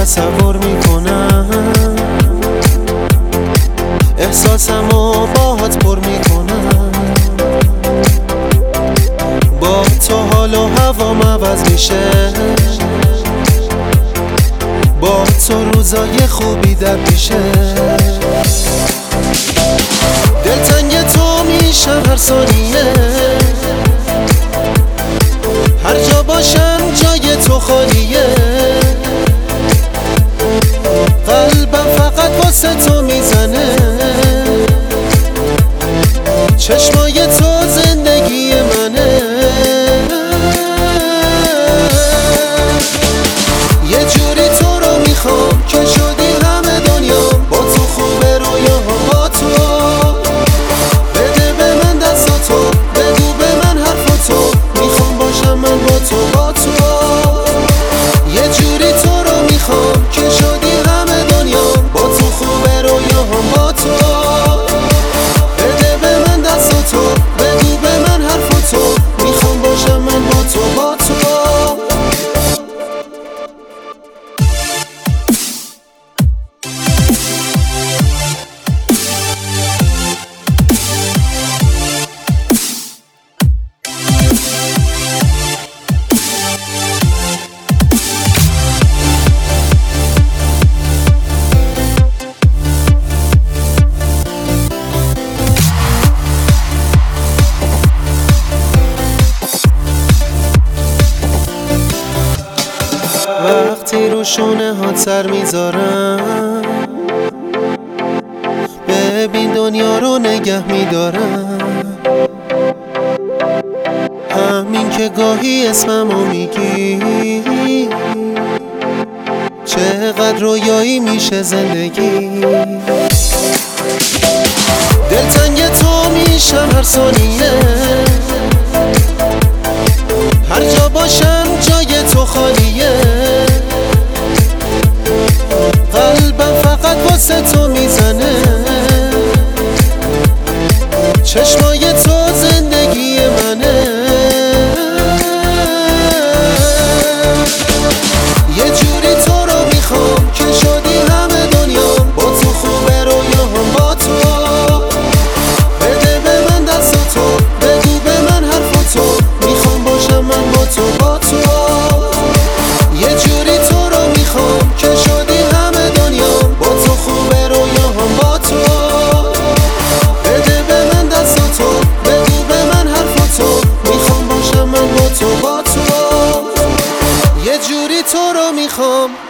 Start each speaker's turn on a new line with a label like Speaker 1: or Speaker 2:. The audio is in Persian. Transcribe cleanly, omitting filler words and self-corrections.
Speaker 1: تصور میکنم، احساسمو باهات پر میکنم. با تو حال و هوام عوض میشه، با تو روزای خوبی در پیشه. دلتنگ تو میشم هر ثانیه، هر جا باشم جای تو خالیه. قلبم فقط واسه تو میزنه، چشمای تو زندگی منه. یه جوری تو رو میخوام که شدی همه دنیام. با تو خوبه رویاها، با تو بده به من دستاتو، بگو به من حرفاتو. میخوام باشم من با تو، با تو. یه جوری تو رو میخوام که شدی همه دنیام. با تو خوبه رویاها، با تو بده به من دستاتو، بگو به من حرفاتو. میخوام باشم من با تو، با تو. وقتی رو شونه ها سر میذارم، ببین دنیا رو نگه میدارم. همین که گاهی اسممو میگی، چقدر رویایی میشه زندگی. دلتنگ تو میشم هر ثانیه، هر جا باشم جای تو خالیه. قلبم فقط واسه تو میزنه، چشمای تو زندگی منه. یه جوری تو رو میخوام که شدی همه دنیام. با تو خوبه رویاهم، با تو بده به من دستاتو، بگو به من حرفاتو. میخوام باشم من با تو، با تو. یه جوری تو رو میخوام که شدی همه دنیام. با تو خوبه رویاهم، با تو بده به من دستاتو، بگو به من حرفاتو. میخوام باشم من با تو، با تو. یه جوری تو رو میخوام